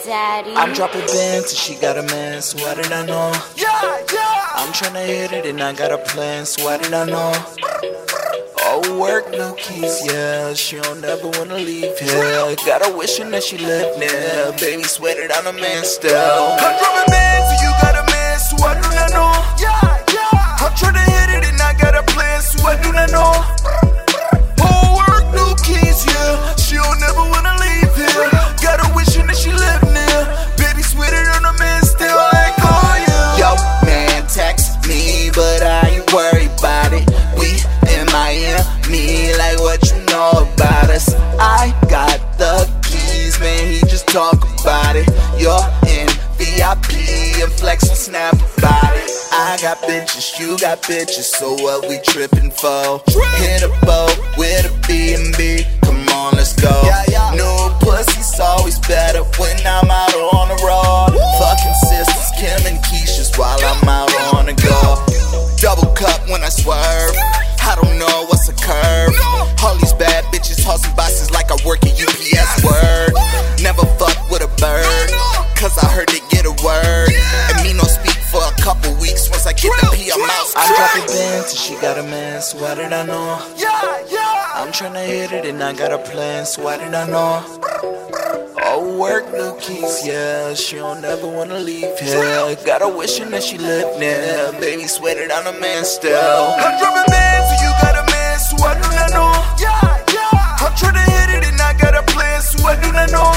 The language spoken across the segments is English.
Daddy. I'm dropping bands and she got a man, so why did I know? I'm tryna hit it and I got a plan, so why did I know? Oh, work, no keys, yeah. She don't ever wanna leave here. Got her wishing that she lived near. Baby, sweated on a man still. I'm dropping bands and you got a man, so why did I know? I'm tryna hit it and I got a plan, so why did I know? Oh, work, no keys, yeah. She don't ever wanna leave here. Got her wishing that she lived near. Baby, sweated on a man still, like, oh yeah. Yo, man, text me, but I ain't worried about it. We in Miami, like what you know about us. I got the keys, man, he just talk about it. You're in VIP and flex and snap about it. I got bitches, you got bitches, so what we trippin' for? Hit a boat with a B&B, come on, let's go. New pussy's always better when I'm out on the road. Fucking sisters, Kim and Keisha's while I'm out on the go. Double cup when I swerve, I don't know what's a curve. All these bad bitches hustle bosses like I work at UPS, word. Never fuck with a bird, cause I heard they get a word. And me no speak for a couple weeks, once I get the P, I'm out. I'm dropping bands and she got a man, so why did I know? I'm tryna hit it and I got a plan, so why did I know? Oh, work, no keys, yeah. She don't ever wanna leave here. Got her wishing that she lived near. Baby, sweated on a man still. I'm dropping bands and you got a man, so why did I know? I'm tryna hit it and I got a plan, so why did I know?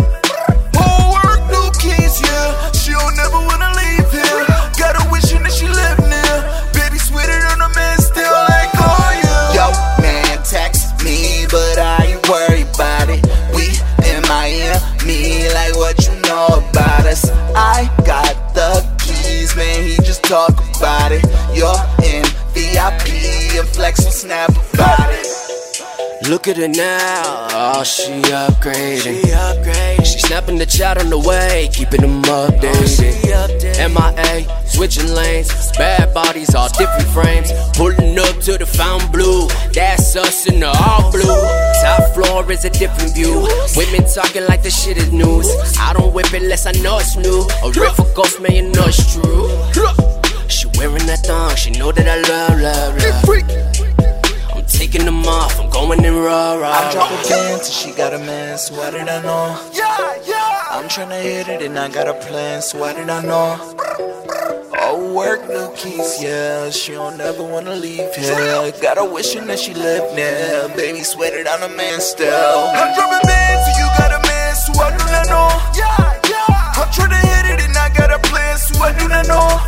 Oh, work, no keys, yeah. She don't ever wanna leave here. Got her wishing that she lived near. Baby, sweated on a man still, like, oh yeah. Yo, man, text me, but I ain't worried about it. We in Miami, like what you know about us. I got the keys, man, he just talk about it. You're in VIP and flex and snap about it. Look at her now, oh, she upgrading. She snapping the chat on the way, keeping them updated. MIA, switching lanes, bad bodies, all different frames. Pulling up to the fountain blue, that's us in the all blue. Top floor is a different view. Women talking like the shit is news. I don't whip it unless I know it's new. A riff for ghost, man, you know it's true. She wearing that thong, she know that I love. I'm taking them off, I'm going in raw. I'm dropping bands and she got a man, so why did I know? I'm tryna hit it and I got a plan, so why did I know? Oh, work, no keys, yeah. She don't ever wanna leave here. Got her wishing that she lived near. Baby, sweated on a man still. I'm dropping bands and you got a man, so why did I know? I'm tryna hit it and I got a plan, so why did I know?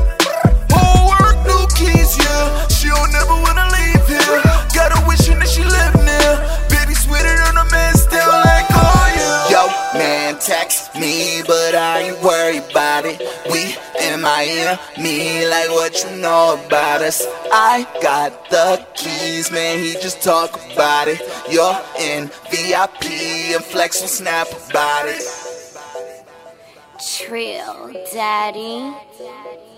Oh, work, no keys, yeah. She don't ever wanna leave here. Got her wishing that she lived near. Baby, sweated on a man still, like, oh yeah. Yo, man, text me, but I ain't worried about it. We in Miami, like what you know about us. I got the keys, man, he just talk about it. You're in VIP and flex and snap about it. Trill, Daddy.